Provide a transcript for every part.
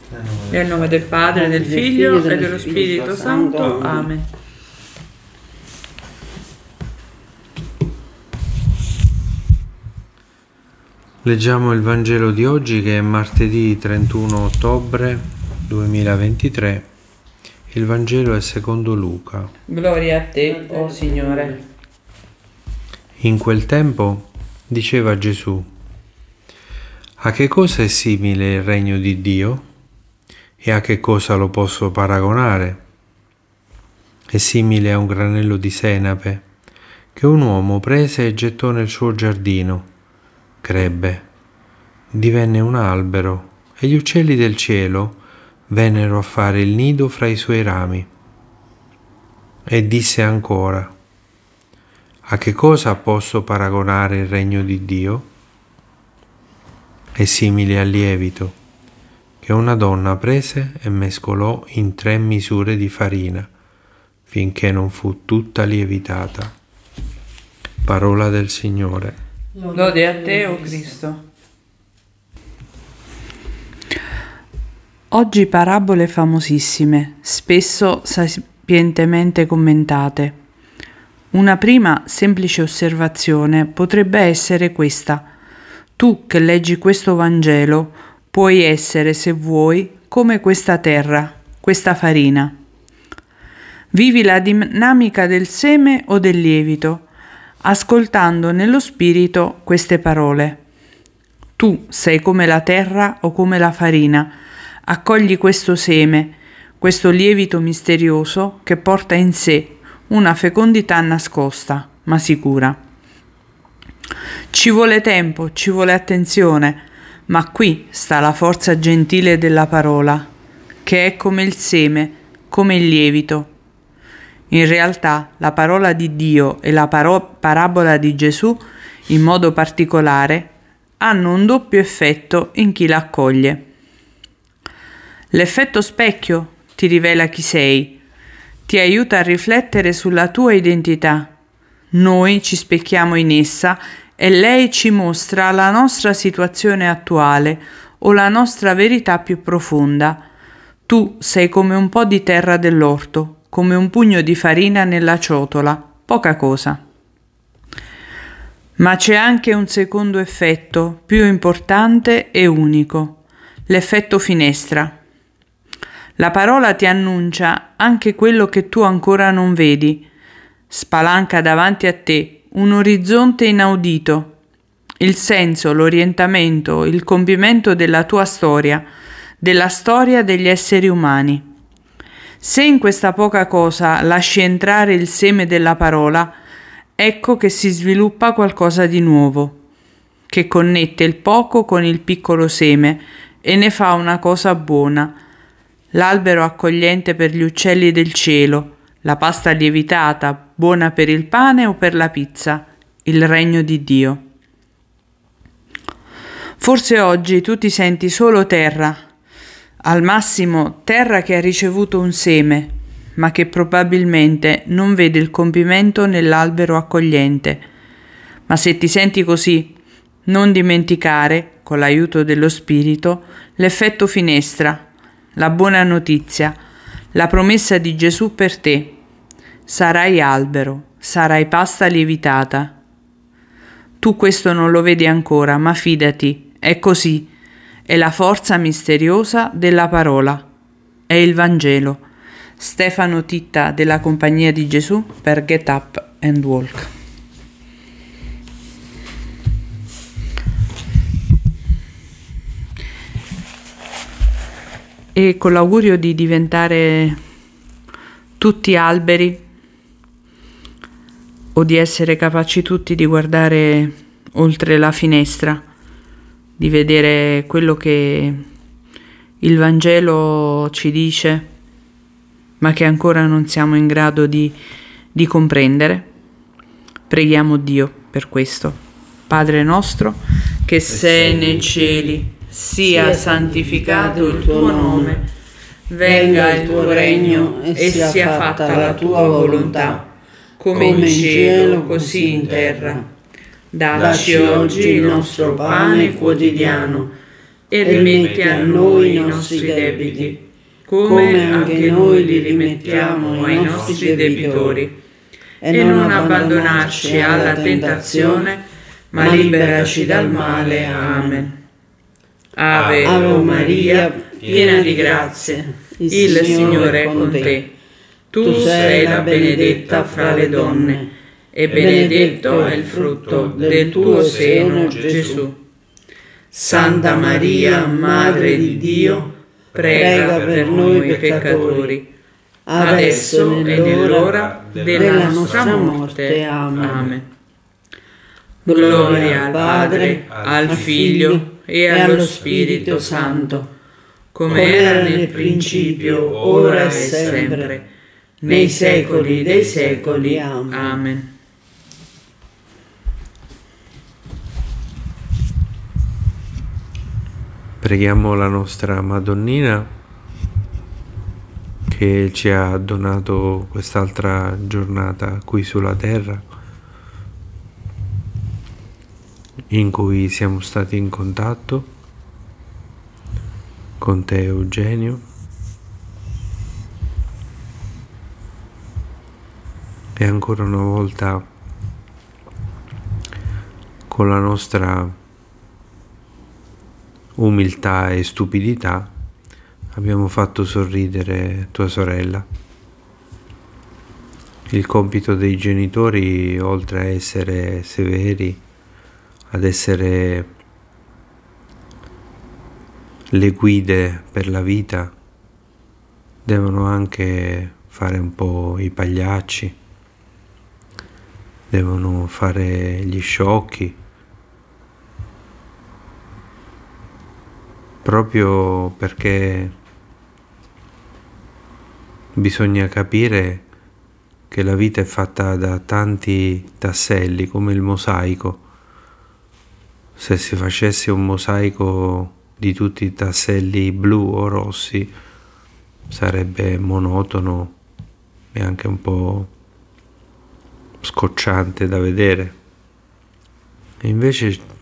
Nel nome del Padre, del Figlio e dello Spirito Santo. Amen. Leggiamo il Vangelo di oggi, che è martedì 31 ottobre 2023. Il Vangelo è secondo Luca. Gloria a te, o Signore. In quel tempo diceva Gesù: a che cosa è simile il regno di Dio? E a che cosa lo posso paragonare? È simile a un granello di senape che un uomo prese e gettò nel suo giardino. Crebbe, divenne un albero e gli uccelli del cielo vennero a fare il nido fra i suoi rami. E disse ancora: a che cosa posso paragonare il regno di Dio? È simile al lievito che una donna prese e mescolò in 3 misure di farina finché non fu tutta lievitata. Parola del Signore. Lode a te, o Cristo. Oggi parabole famosissime, spesso sapientemente commentate. Una prima semplice osservazione potrebbe essere questa: tu che leggi questo Vangelo puoi essere, se vuoi, come questa terra, questa farina. Vivi la dinamica del seme o del lievito, ascoltando nello spirito queste parole. Tu sei come la terra o come la farina, accogli questo seme, questo lievito misterioso che porta in sé una fecondità nascosta, ma sicura. Ci vuole tempo, ci vuole attenzione, ma qui sta la forza gentile della parola, che è come il seme, come il lievito. In realtà la parola di Dio e la parabola di Gesù, in modo particolare, hanno un doppio effetto in chi la accoglie. L'effetto specchio ti rivela chi sei, ti aiuta a riflettere sulla tua identità. Noi ci specchiamo in essa e lei ci mostra la nostra situazione attuale o la nostra verità più profonda. Tu sei come un po' di terra dell'orto, come un pugno di farina nella ciotola, poca cosa. Ma c'è anche un secondo effetto, più importante e unico, l'effetto finestra. La parola ti annuncia anche quello che tu ancora non vedi, spalanca davanti a te un orizzonte inaudito, il senso, l'orientamento, il compimento della tua storia, della storia degli esseri umani. Se in questa poca cosa lasci entrare il seme della parola, ecco che si sviluppa qualcosa di nuovo, che connette il poco con il piccolo seme e ne fa una cosa buona, l'albero accogliente per gli uccelli del cielo, la pasta lievitata, buona per il pane o per la pizza, il regno di Dio. Forse oggi tu ti senti solo terra, al massimo terra che ha ricevuto un seme, ma che probabilmente non vede il compimento nell'albero accogliente. Ma se ti senti così, non dimenticare, con l'aiuto dello Spirito, l'effetto finestra, la buona notizia, la promessa di Gesù per te. Sarai albero, sarai pasta lievitata. Tu questo non lo vedi ancora, ma fidati, è così. È la forza misteriosa della parola. È il Vangelo. Stefano Titta della Compagnia di Gesù per Get Up and Walk. E con l'augurio di diventare tutti alberi o di essere capaci tutti di guardare oltre la finestra, di vedere quello che il Vangelo ci dice, ma che ancora non siamo in grado di comprendere. Preghiamo Dio per questo. Padre nostro, che sei nei cieli, sia santificato il tuo nome, venga il tuo regno e sia fatta la tua volontà, come in cielo, così in terra. Dacci oggi il nostro pane quotidiano e rimetti a noi i nostri debiti, come anche noi li rimettiamo ai nostri debitori. E non abbandonarci alla tentazione, ma liberaci dal male. Amen. Ave Maria, piena di grazia, il Signore è con te. Tu sei la benedetta fra le donne, e benedetto è il frutto del tuo seno, Gesù. Santa Maria, Madre di Dio, prega per noi peccatori, adesso e nell'ora della nostra morte. Amen. Gloria al Padre, al Figlio e allo Spirito Santo, come era nel principio, ora e sempre, nei secoli dei secoli. Amen. Preghiamo la nostra Madonnina che ci ha donato quest'altra giornata qui sulla terra, in cui siamo stati in contatto con te, Eugenio, e ancora una volta con la nostra umiltà e stupidità abbiamo fatto sorridere tua sorella. Il compito dei genitori, oltre a essere severi, ad essere le guide per la vita, devono anche fare un po' i pagliacci, devono fare gli sciocchi, proprio perché bisogna capire che la vita è fatta da tanti tasselli, come il mosaico. Se si facesse un mosaico di tutti i tasselli blu o rossi sarebbe monotono e anche un po' scocciante da vedere. E invece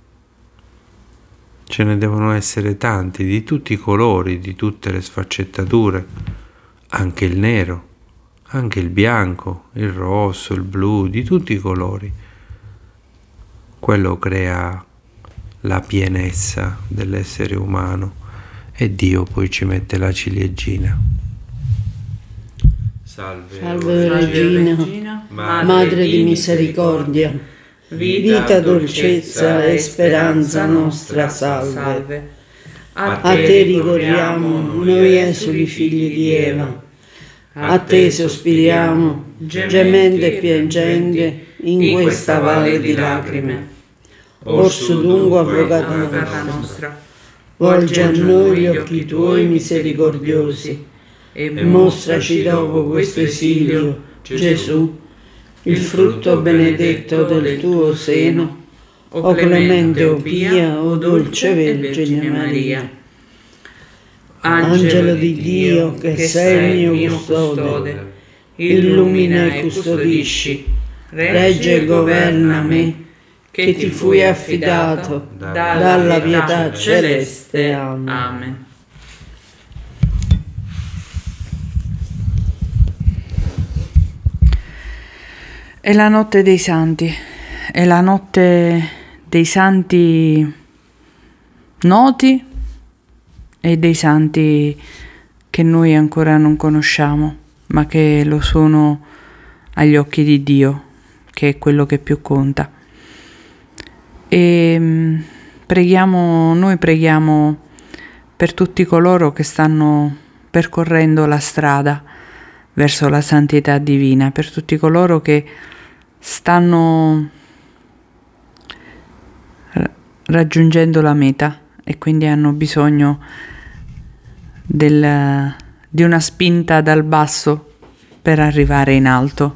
ce ne devono essere tanti, di tutti i colori, di tutte le sfaccettature, anche il nero, anche il bianco, il rosso, il blu, di tutti i colori. Quello crea la pienezza dell'essere umano e Dio poi ci mette la ciliegina. Salve Regina, Madre di misericordia, vita, dolcezza e speranza nostra, salve. A te ricorriamo, noi esuli figli di Eva, a te sospiriamo, gemendo e piangendo in questa valle di lacrime. Orso dunque, avvocata nostra, volgi a noi gli occhi tuoi misericordiosi e mostraci dopo questo esilio, Gesù, il frutto benedetto del tuo seno, o clemente o pia, o dolce Vergine Maria. Angelo di Dio, che sei il mio custode, illumina e custodisci, regge e governa me, che ti fui affidato dalla pietà celeste. Amen. È la notte dei santi, è la notte dei santi noti e dei santi che noi ancora non conosciamo, ma che lo sono agli occhi di Dio, che è quello che più conta. E noi preghiamo per tutti coloro che stanno percorrendo la strada verso la santità divina, per tutti coloro che stanno raggiungendo la meta e quindi hanno bisogno di una spinta dal basso per arrivare in alto.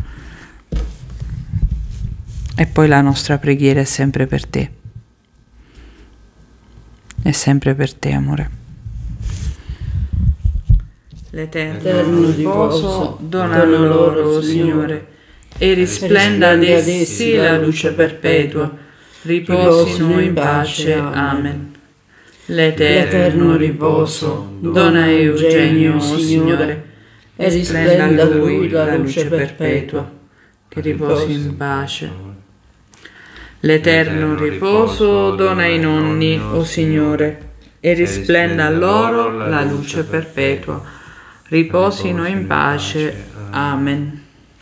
E poi la nostra preghiera è sempre per te. È sempre per te, amore. L'eterno riposo dona loro, Signore, e risplenda ad essi la luce perpetua. Riposino in pace. Amen. l'eterno riposo dona a Eugenio, o Signore, e risplenda a lui la luce perpetua, che riposi in pace. L'eterno riposo dona ai nonni, o Signore, e risplenda a loro la luce perpetua. Riposino in pace. Amen.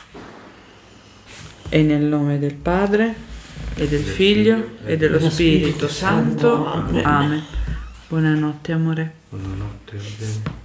E nel nome del Padre, e del Figlio, e dello Spirito Santo. Amen. Buonanotte, amore. Buonanotte, Eugenio.